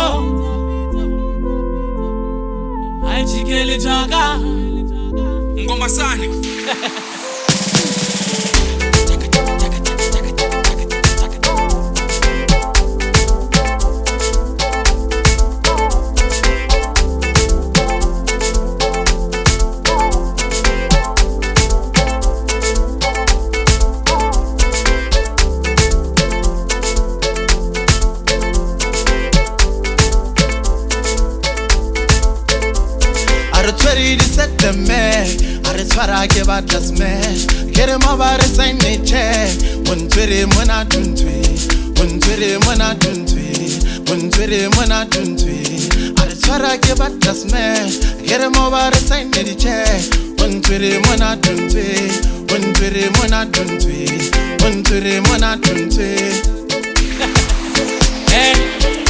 Ajikele jaga Ngoma sani Set the man, I give out the smash. Get him over the same nature. One twitty, one I don't tweet. One twitty, one I don't tweet. One twitty, one I don't tweet. I give out the smash. Get him over the same nature. One twitty, one I don't tweet. One twitty, one I don't tweet. One twitty, one I don't tweet. Hey.